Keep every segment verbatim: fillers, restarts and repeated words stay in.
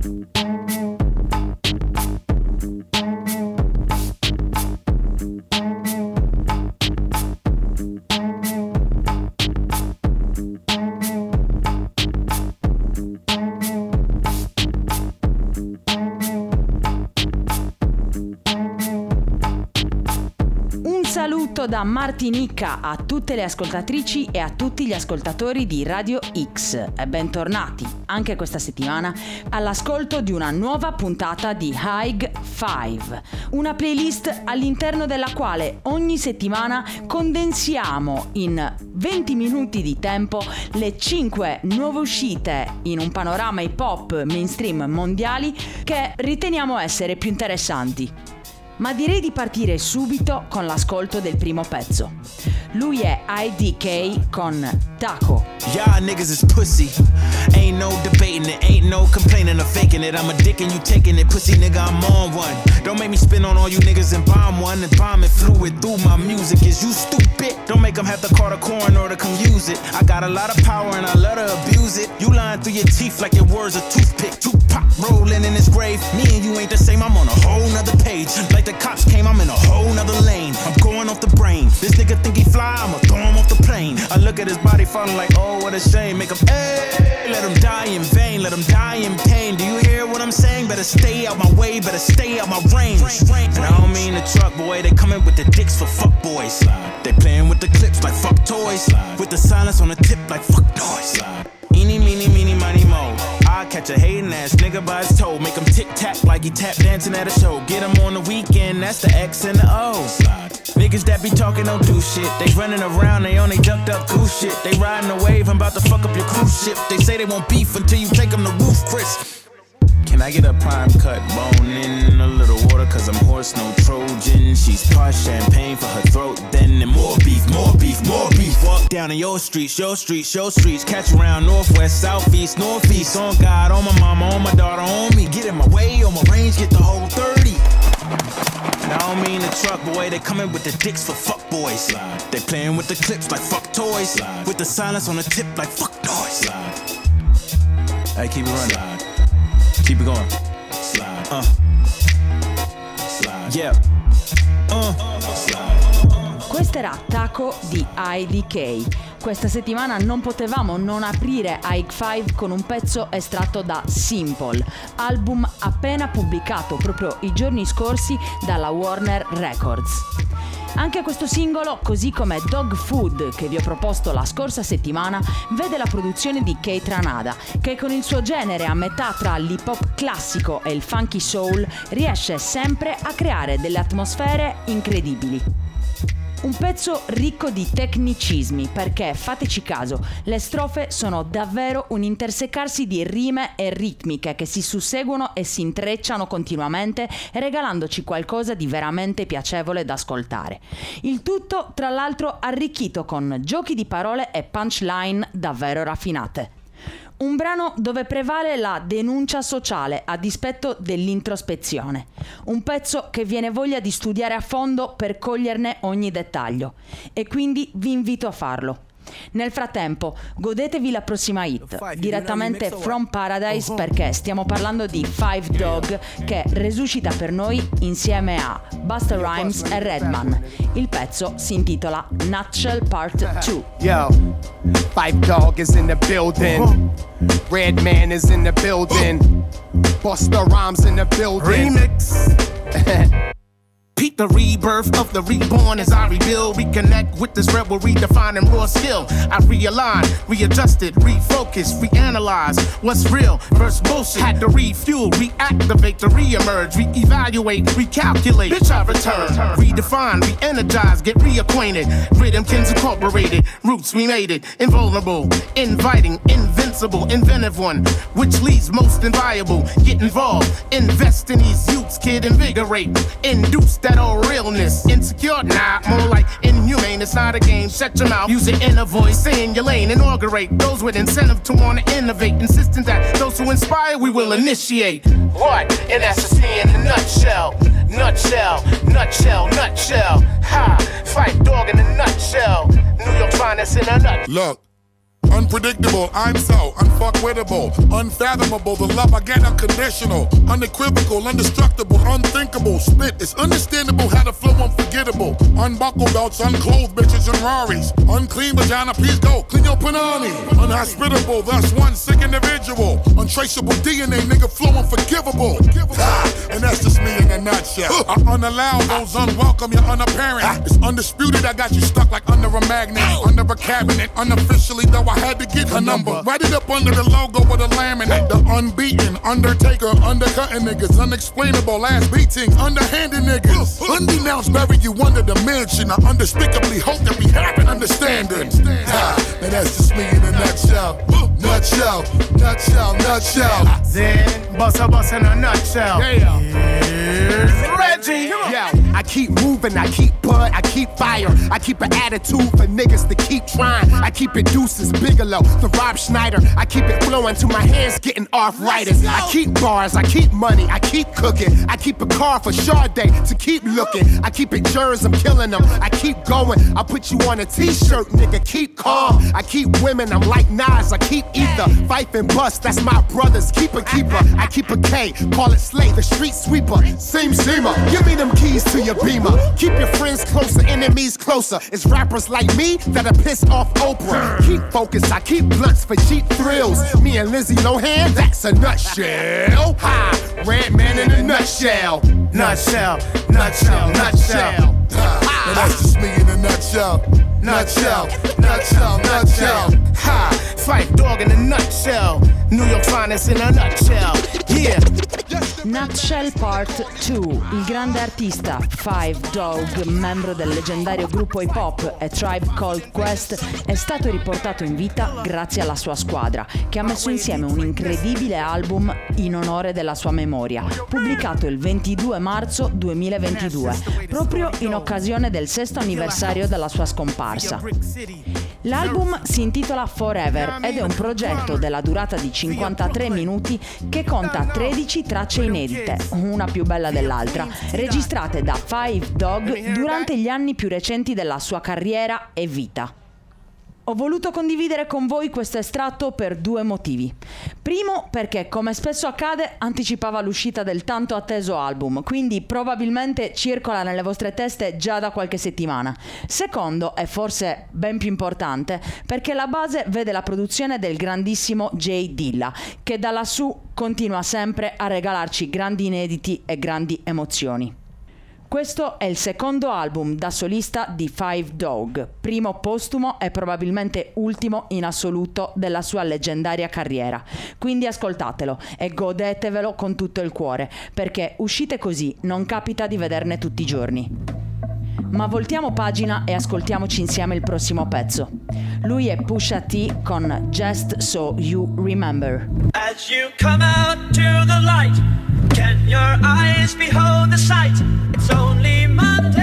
Da Martinica a tutte le ascoltatrici e a tutti gli ascoltatori di Radio X e bentornati anche questa settimana all'ascolto di una nuova puntata di High Five, una playlist all'interno della quale ogni settimana condensiamo in venti minuti di tempo le cinque nuove uscite in un panorama hip hop mainstream mondiali che riteniamo essere più interessanti. Ma direi di partire subito con l'ascolto del primo pezzo. Lui è I D K con Taco. Y'all niggas is pussy. Ain't no debating it, ain't no complaining or faking it. I'm a dick and you taking it, pussy nigga, I'm on one. Don't make me spin on all you niggas and bomb one. And bombing fluid through my music. Is you stupid? Don't make them have to call the coroner to come use it. I got a lot of power and I love to abuse it. You lying through your teeth like your words a toothpick. Tupac rolling in his grave. Me and you ain't the same, I'm on a whole nother page. Like the cops came, I'm in a whole nother lane. I'm going off the brain. This nigga think he fly, I'ma throw him off the plane. I look at his body falling like, oh, what a shame. Make him, hey, let him die in vain. Let him die in pain. Do you hear what I'm saying? Better stay out my way, better stay out my range. And I don't mean the truck, boy. They coming with the dicks for fuck boys. They playing with the clips like fuck toys. With the silence on the tip like fuck noise. Eeny, meeny, meeny, miny, mo. I catch a hating ass nigga by his toe. Make him tic-tac like he tap dancing at a show. Get him on the weekend, that's the X and the O. Niggas that be talking don't do shit. They running around, they on they ducked up goose shit. They riding a wave, I'm about to fuck up your cruise ship. They say they won't beef until you take them to Roof Chris. Can I get a prime cut bone in a little water? Cause I'm horse, no Trojan. She's parched champagne for her throat. Then and more beef, more beef, more beef. Walk down in your streets, your streets, your streets. Catch around northwest, southeast, northeast. On God, on my mama, on my daughter, on me. Get in my way, on my range, get the whole thirty. And I don't mean the truck, boy. They coming with the dicks for fuck boys. They playing with the clips like fuck toys. With the silence on the tip like fuck noise. Hey, keep it running. Keep it going. Slide. Uh. Slide. Yeah. Uh. Questo era Taco di I D K. Questa settimana non potevamo non aprire High Five con un pezzo estratto da Simple, album appena pubblicato proprio i giorni scorsi dalla Warner Records. Anche questo singolo, così come Dog Food che vi ho proposto la scorsa settimana, vede la produzione di Keith Ranada, che con il suo genere a metà tra l'hip hop classico e il funky soul riesce sempre a creare delle atmosfere incredibili. Un pezzo ricco di tecnicismi perché, fateci caso, le strofe sono davvero un intersecarsi di rime e ritmiche che si susseguono e si intrecciano continuamente, regalandoci qualcosa di veramente piacevole da ascoltare. Il tutto, tra l'altro, arricchito con giochi di parole e punchline davvero raffinate. Un brano dove prevale la denuncia sociale a dispetto dell'introspezione. Un pezzo che viene voglia di studiare a fondo per coglierne ogni dettaglio. E quindi vi invito a farlo. Nel frattempo, godetevi la prossima hit, direttamente from Paradise, perché stiamo parlando di Five Dog, che resuscita per noi insieme a Busta Rhymes e Redman. Il pezzo si intitola Nutshell Part two. Yo, Five Dog is in the building. Redman is in the building. Busta Rhymes in the building. Remix. Peep the rebirth of the reborn as I rebuild, reconnect with this rebel, redefining raw skill. I realign, readjusted, refocus, reanalyze what's real versus bullshit. Had to refuel, reactivate to reemerge, reevaluate, recalculate. Bitch, I return, redefine, re-energize, get reacquainted. Rhythmkins incorporated, roots we made it. Invulnerable, inviting, invincible, inventive one, which leads most inviolable. Get involved, invest in these youths, kid, invigorate, induce that old realness. Insecure? Nah, more like inhumane. It's not a game. Shut your mouth. Use your inner voice. Stay in your lane. Inaugurate those with incentive to want to innovate. Insisting that those who inspire, we will initiate. What? And that's just me in a nutshell. Nutshell, nutshell, nutshell. Ha! Fight dog in a nutshell. New York finest in a nutshell. Look. Unpredictable, I'm so unfuckwittable, unfathomable, the love I get unconditional, unequivocal, indestructible, unthinkable. Spit, it's understandable how to flow unforgettable. Unbuckle belts, unclothed bitches and Raris. Unclean vagina, please go, clean your panani. Unhospitable, thus one sick individual. Untraceable D N A, nigga, flow unforgivable. Ah, and that's just me in a nutshell. I unallow those unwelcome, you're unapparent. It's undisputed, I got you stuck like under a magnet, under a cabinet. Unofficially, though, I had to get a number. Write it up under the logo with a laminate. The unbeaten, undertaker, undercutting niggas. Unexplainable ass beatings, underhanded niggas. Undenounced, bury you under the mansion. I undespicably hope that we have an understanding. Ah, and that's just me in a nutshell. Nutshell, nutshell, nutshell. Then, bust a bust in a nutshell. Yeah. Here's Reggie. Yo, I keep moving, I keep bud, I keep fire. I keep an attitude for niggas to keep trying. I keep it Deuces, Bigelow, the Rob Schneider. I keep it flowing till my hands getting arthritis. I keep bars, I keep money, I keep cooking. I keep a car for Sade to keep looking. I keep it jurors, I'm killing them. I keep going, I put you on a t-shirt, nigga, keep calm. I keep women, I'm like Nas, I keep ether. Fife and bust, that's my brothers, keep a keeper. I keep a K, call it Slay, the street sweeper. Seam seamer, give me them keys to your Beamer. Keep your friends closer, enemies closer. It's rappers like me that'll piss off Oprah. Keep focused, I keep blunts for cheap thrills. Me and Lizzie Lohan, that's a nutshell. Ha, Red Man in a nutshell. Nutshell, nutshell, nutshell. Ah, and that's just me in a nutshell. Nutshell, nutshell, nutshell. Ha, Phife Dawg in a nutshell. New York finest in a nutshell. Yeah. Nutshell Part due. Il grande artista Phife Dawg, membro del leggendario gruppo hip hop A Tribe Called Quest, è stato riportato in vita grazie alla sua squadra, che ha messo insieme un incredibile album in onore della sua memoria, pubblicato il ventidue marzo duemilaventidue, proprio in occasione del sesto anniversario della sua scomparsa. L'album si intitola Forever ed è un progetto della durata di cinquantatré minuti che conta tredici tracce inedite, una più bella dell'altra, registrate da Phife Dawg durante gli anni più recenti della sua carriera e vita. Ho voluto condividere con voi questo estratto per due motivi. Primo, perché come spesso accade anticipava l'uscita del tanto atteso album, quindi probabilmente circola nelle vostre teste già da qualche settimana. Secondo, e forse ben più importante, perché la base vede la produzione del grandissimo J Dilla, che da lassù continua sempre a regalarci grandi inediti e grandi emozioni. Questo è il secondo album da solista di Phife Dawg, primo postumo e probabilmente ultimo in assoluto della sua leggendaria carriera. Quindi ascoltatelo e godetevelo con tutto il cuore, perché uscite così non capita di vederne tutti i giorni. Ma voltiamo pagina e ascoltiamoci insieme il prossimo pezzo. Lui è Pusha T con Just So You Remember. As you come out to the light, can your eyes behold the sight? It's only Monday.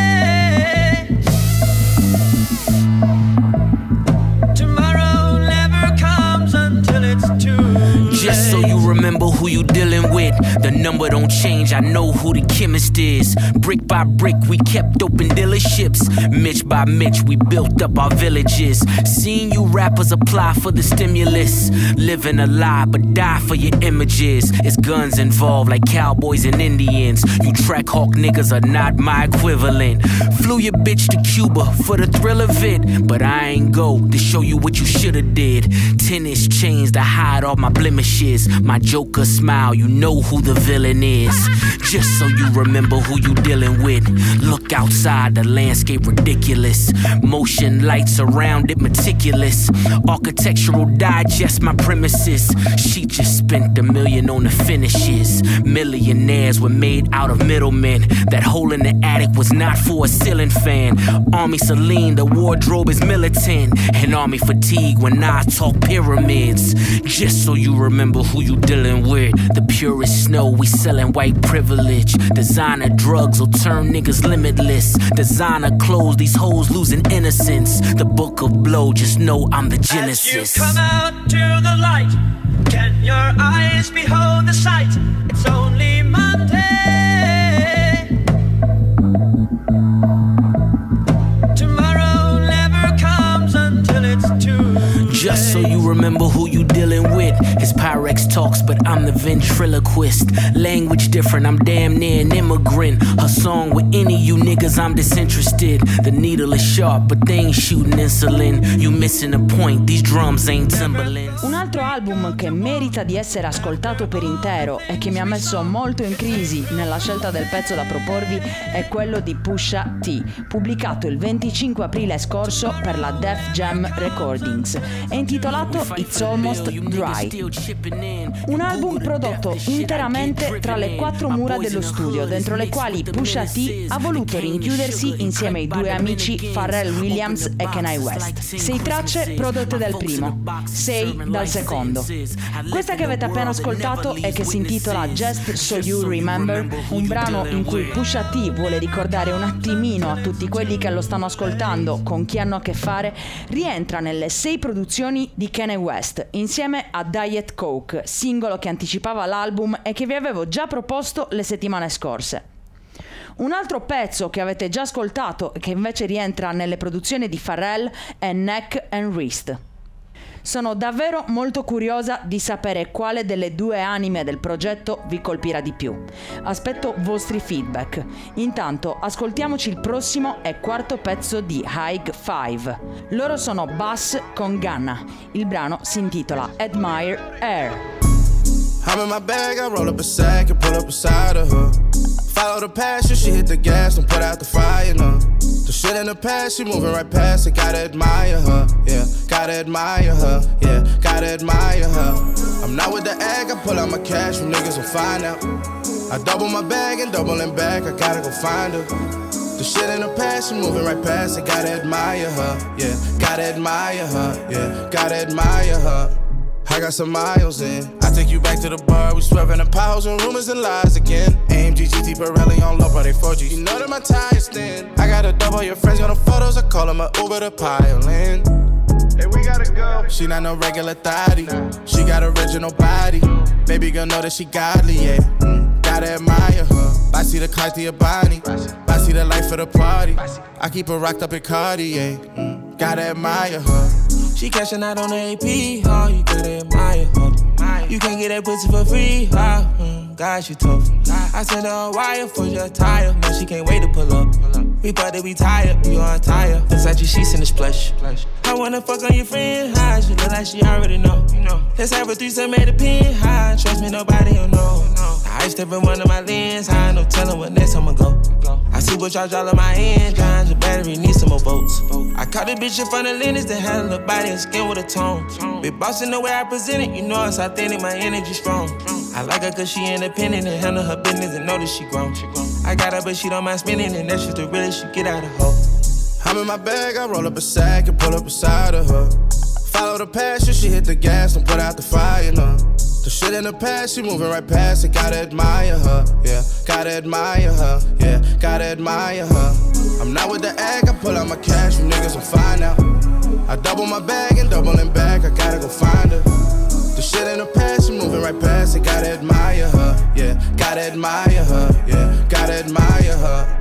Tomorrow never comes until it's too late. Just so you remember who you dealing with. The number don't change, I know who the chemist is. Brick by brick, we kept open dealerships. Mitch by Mitch, we built up our villages. Seeing you rappers apply for the stimulus. Living a lie, but die for your images. It's guns involved like cowboys and Indians. You track hawk niggas are not my equivalent. Flew your bitch to Cuba for the thrill of it, but I ain't go to show you what you shoulda did. Tennis chains to hide all my blemishes. My Joker smile, you know who the villain is. Just so you remember who you dealing with. Look outside, the landscape ridiculous. Motion lights around it meticulous. Architectural digest my premises. She just spent a million on the finishes. Millionaires were made out of middlemen. That hole in the attic was not for a ceiling fan. Army Celine, the wardrobe is militant. And army fatigue when I talk pyramids. Just so you remember who you dealing with. The purest snow, we sellin' white privilege. Designer drugs will turn niggas limitless. Designer clothes, these hoes losing innocence. The book of blow, just know I'm the genesis. As you come out to the light, can your eyes behold the sight? It's only Monday. Tomorrow never comes until it's too late. Just talks, but I'm the ventriloquist. Language different, I'm damn near an immigrant. Her song with any you niggas, I'm disinterested. The needle is sharp, but they ain't shooting insulin. You missing the point, these drums ain't Timberlands. Un altro album che merita di essere ascoltato per intero e che mi ha messo molto in crisi nella scelta del pezzo da proporvi è quello di Pusha T, pubblicato il venticinque aprile scorso per la Def Jam Recordings. È intitolato It's Almost Dry. Un album prodotto interamente tra le quattro mura dello studio, dentro le quali Pusha T ha voluto rinchiudersi insieme ai due amici Pharrell Williams e Kanye West. Sei tracce prodotte dal primo, sei dal secondo. Questa che avete appena ascoltato e che si intitola Just So You Remember, un brano in cui Pusha T vuole ricordare un attimino a tutti quelli che lo stanno ascoltando con chi hanno a che fare, rientra nelle sei produzioni di Kanye West insieme a Diet Coke, singolo che anticipava l'album e che vi avevo già proposto le settimane scorse. Un altro pezzo che avete già ascoltato e che invece rientra nelle produzioni di Pharrell è Neck and Wrist. Sono davvero molto curiosa di sapere quale delle due anime del progetto vi colpirà di più. Aspetto vostri feedback. Intanto ascoltiamoci il prossimo e quarto pezzo di High Five. Loro sono Bus con Gunna. Il brano si intitola Admire Air. I'm in my bag, I roll up a sack and pull up beside of her. Follow the passion, she hit the gas and put out the fire, no. The shit in the past, she moving right past it, gotta admire her, yeah. Gotta admire her, yeah, gotta admire her. I'm not with the egg, I pull out my cash from niggas will find out. I double my bag and doubling back, I gotta go find her. The shit in the past, she moving right past it, gotta admire her, yeah. Gotta admire her, yeah, gotta admire her. I got some miles in. I take you back to the bar, we swerving the piles and rumors and lies again. A M G, G T, Pirelli on low, but they four G. You know that my tires thin. I gotta double your friends on the photos, I call them a Uber to pile in. Hey, we gotta go. She not no regular thotty, she got original body. Baby girl know that she godly, yeah. Mm, gotta admire her. I see the Cartier Bonnie, I see the life of the party. I keep her rocked up in Cartier, mm, gotta admire her. She cashing out on the A P, oh, you gotta admire her. You can't get that pussy for free, oh, mm, God, she tough. I sent her a wire for your tire, now she can't wait to pull up. We thought that we tired, you on tired. Versace sheets in the splash. I wanna fuck on your friend, high, she look like she already know. Let's have a threesome at the pin, high, trust me, nobody will know. I step in one of my lens, high, no telling what next I'ma go. I see what y'all all in my hand, John, your battery needs some more votes. I caught a bitch in front of Lennox that had a little body and skin with a tone. Big boss in the way I present it, you know it's authentic, my energy strong. I like her cause she independent and handle her business and know that she grown. I got her but she don't mind spending and that's just the realest she get out of her. I'm in my bag, I roll up a sack and pull up beside of her. Follow the passion, she hit the gas and put out the fire, no. The shit in the past, she moving right past it, gotta admire her, yeah. Gotta admire her, yeah, gotta admire her. I'm not with the egg, I pull out my cash from niggas will find out. I double my bag and doubling back, I gotta go find her. The shit in the past, she moving right past it, gotta admire her, yeah. Gotta admire her, yeah, gotta admire her.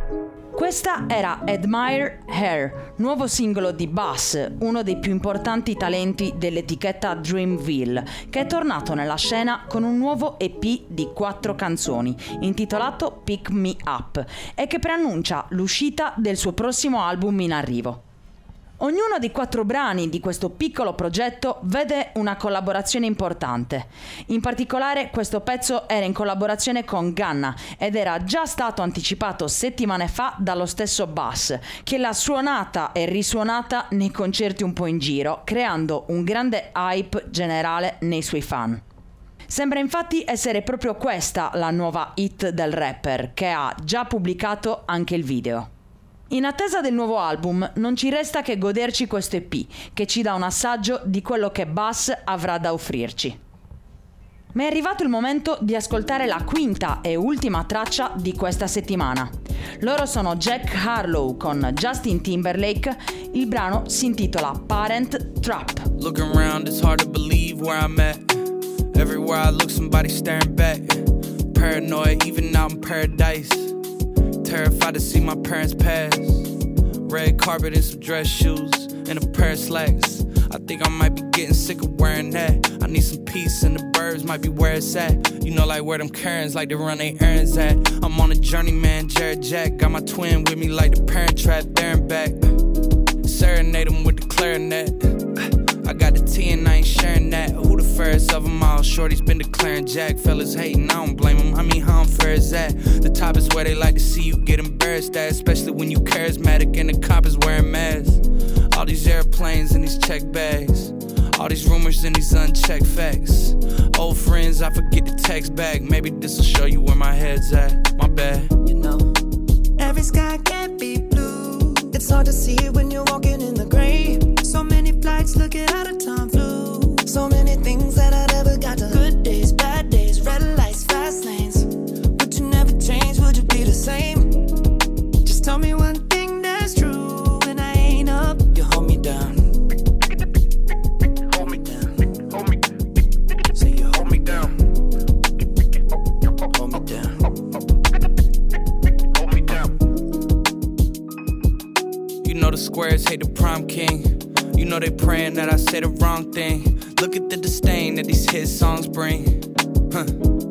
Questa era Admire Her, nuovo singolo di Bus, uno dei più importanti talenti dell'etichetta Dreamville, che è tornato nella scena con un nuovo E P di quattro canzoni, intitolato Pick Me Up, e che preannuncia l'uscita del suo prossimo album in arrivo. Ognuno dei quattro brani di questo piccolo progetto vede una collaborazione importante. In particolare questo pezzo era in collaborazione con Gunna ed era già stato anticipato settimane fa dallo stesso Bus, che l'ha suonata e risuonata nei concerti un po' in giro, creando un grande hype generale nei suoi fan. Sembra infatti essere proprio questa la nuova hit del rapper, che ha già pubblicato anche il video. In attesa del nuovo album non ci resta che goderci questo E P, che ci dà un assaggio di quello che Bus avrà da offrirci. Ma è arrivato il momento di ascoltare la quinta e ultima traccia di questa settimana. Loro sono Jack Harlow con Justin Timberlake, il brano si intitola Parent Trap. Looking around, it's hard to believe where I'm at. Everywhere I look, somebody's staring back. Paranoid, even out in paradise. Terrified to see my parents pass. Red carpet and some dress shoes and a pair of slacks. I think I might be getting sick of wearing that. I need some peace and the birds might be where it's at. You know, like where them Karens like to run their errands at. I'm on a journey, man, Jared Jack. Got my twin with me like the Parent Trap, there and back. Serenade him with the clarinet. I got the tea and I ain't sharing that. Who the fairest of them all? Shorty's been declaring Jack. Fellas hating, I don't blame them. I mean, how unfair is that? The top is where they like to see you get embarrassed at, especially when you charismatic and the cop is wearing masks. All these airplanes and these check bags. All these rumors and these unchecked facts. Old friends, I forget to text back. Maybe this'll show you where my head's at. My bad. You know, every sky can't be blue. It's hard to see it when you're walking in the gray. So many flights looking out of time flew. So many things that I never got to. Good days, bad days, red lights, fast lanes. Would you never change? Would you be the same? Just tell me one thing that's true. When I ain't up, you hold me down. Hold me down. Hold me down. Say you hold me down. Hold me down. Hold me down. You know the squares hate the prom king. You know they praying that I say the wrong thing. Look at the disdain that these hit songs bring. Huh.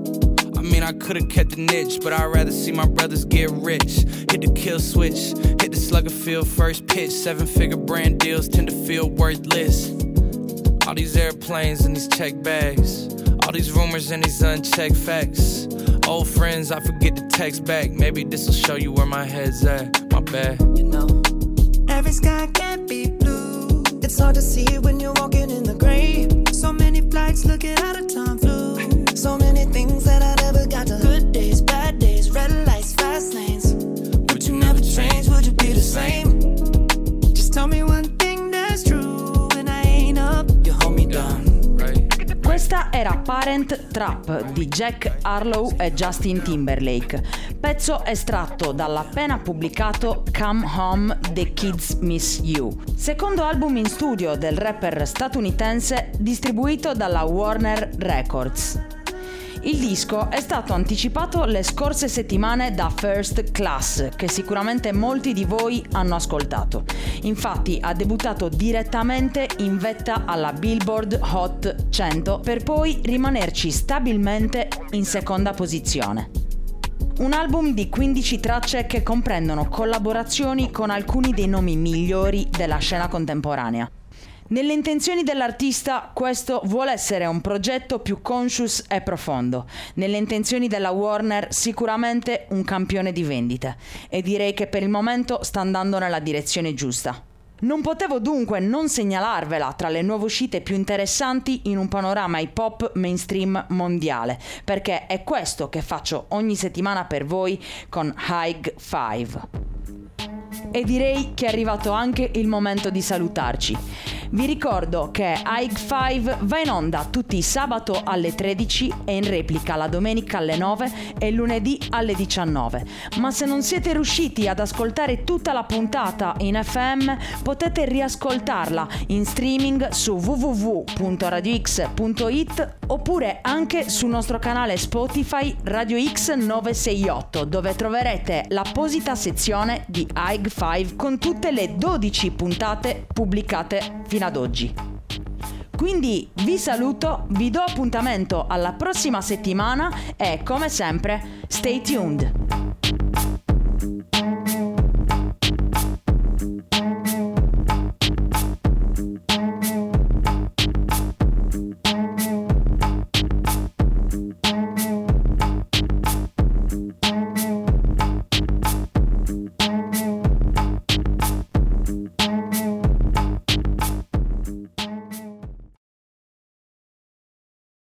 I mean, I could've kept the niche, but I'd rather see my brothers get rich. Hit the kill switch, hit the slugger field first pitch. Seven figure brand deals tend to feel worthless. All these airplanes and these check bags. All these rumors and these unchecked facts. Old friends, I forget to text back. Maybe this'll show you where my head's at. My bad. You know, every sky can't be blue. It's hard to see it when you're walking in the gray. So many flights looking out of time flew. So many things that I never got to. Good days, bad days, red lights, fast lanes. Would you never change? Would you be the same? Just tell me one thing that's true. When I ain't up, you hold me down. Questa era Parent Trap di Jack Harlow e Justin Timberlake, pezzo estratto dall'appena pubblicato Come Home, The Kids Miss You, secondo album in studio del rapper statunitense distribuito dalla Warner Records. Il disco è stato anticipato le scorse settimane da First Class, che sicuramente molti di voi hanno ascoltato. Infatti ha debuttato direttamente in vetta alla Billboard Hot cento per poi rimanerci stabilmente in seconda posizione. Un album di quindici tracce che comprendono collaborazioni con alcuni dei nomi migliori della scena contemporanea. Nelle intenzioni dell'artista questo vuole essere un progetto più conscious e profondo. Nelle intenzioni della Warner sicuramente un campione di vendite. E direi che per il momento sta andando nella direzione giusta. Non potevo dunque non segnalarvela tra le nuove uscite più interessanti in un panorama hip hop mainstream mondiale, perché è questo che faccio ogni settimana per voi con High Five. E direi che è arrivato anche il momento di salutarci. Vi ricordo che High Five va in onda tutti i sabato alle tredici e in replica la domenica alle nove e il lunedì alle diciannove. Ma se non siete riusciti ad ascoltare tutta la puntata in F M, potete riascoltarla in streaming su w w w punto radio x punto i t oppure anche sul nostro canale Spotify Radio X nove sei otto, dove troverete l'apposita sezione di High Five con tutte le dodici puntate pubblicate fino ad oggi. Quindi vi saluto, vi do appuntamento alla prossima settimana e come sempre stay tuned.